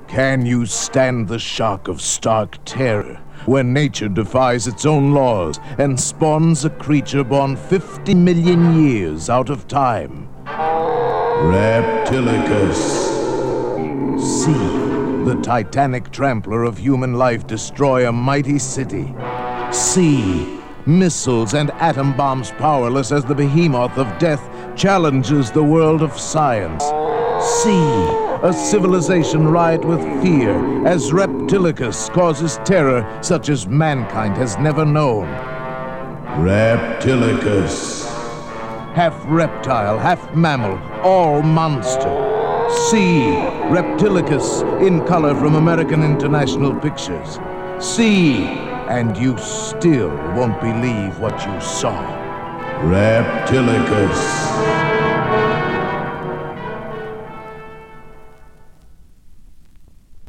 Can you stand the shock of stark terror when nature defies its own laws and spawns a creature born 50 million years out of time? Reptilicus. See the titanic trampler of human life destroy a mighty city. See missiles and atom bombs powerless as the behemoth of death challenges the world of science. See a civilization riot with fear as Reptilicus causes terror such as mankind has never known. Reptilicus. Half reptile, half mammal, all monster. See Reptilicus in color from American International Pictures. See, and you still won't believe what you saw. Reptilicus.